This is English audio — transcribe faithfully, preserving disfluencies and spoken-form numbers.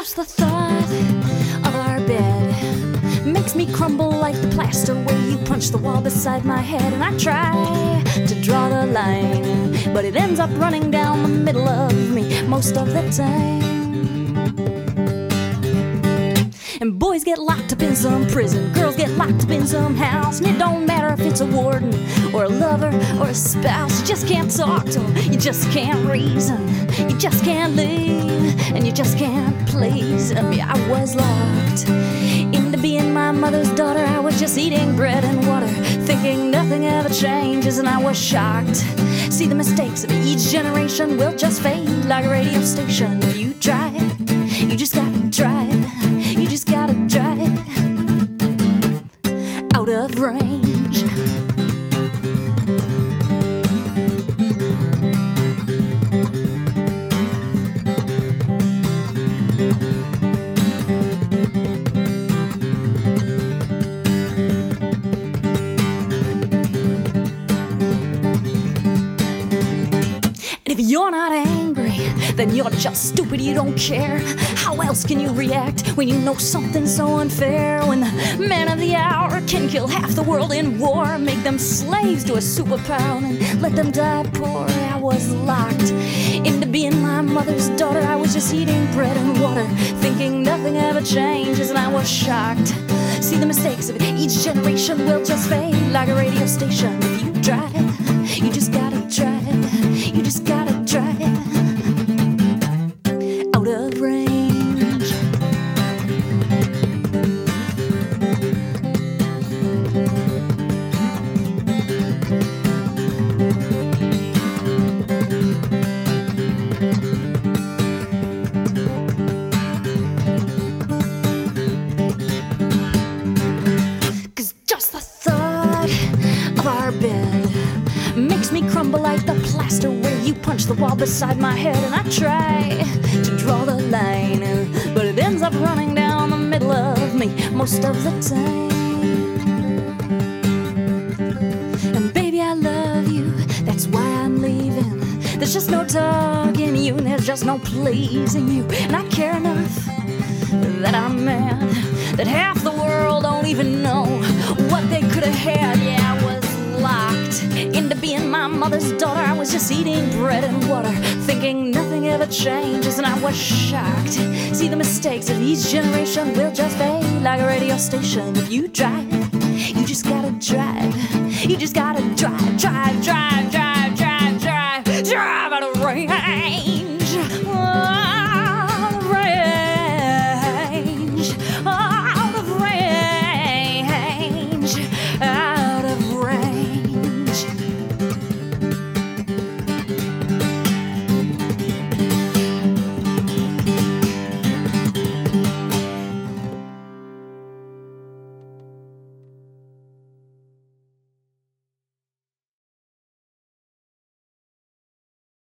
just the thought of our bed makes me crumble like the plaster where you punch the wall beside my head. And I try to draw the line, but it ends up running down the middle of me most of the time. And boys get locked up in some prison, girls get locked up in some house, and it don't matter if it's a warden or a lover or a spouse. You just can't talk to them, you just can't reason, you just can't live, and you just can't please. I mean, I was locked into being my mother's daughter. I was just eating bread and water, thinking nothing ever changes, and I was shocked. See, the mistakes of each generation will just fade like a radio station. If you try it, you just gotta try it. You just gotta drive out of range. And if you're not angry, then you're just stupid, you don't care. How else can you react when you know something's so unfair? When the man of the hour can kill half the world in war, make them slaves to a superpower and let them die poor. I was locked into being my mother's daughter. I was just eating bread and water, thinking nothing ever changes, and I was shocked. See, the mistakes of each generation will just fade like a radio station. If you try it, you just gotta try it. You just gotta try it. Out of range. Cause just the thought of our bed makes me crumble like the plaster where you punch the wall beside my head. And I try to draw the line, but it ends up running down the middle of me most of the time. And baby, I love you, that's why I'm leaving. There's just no talking you, and there's just no pleasing you. And I care enough that I'm mad that half the world don't even know what they could have had. Yeah, I was locked into being my mother's daughter. I was just eating bread and water, thinking nothing ever changes, and I was shocked. See, the mistakes of each generation will just fade like a radio station. If you try it, you just gotta drive. You just gotta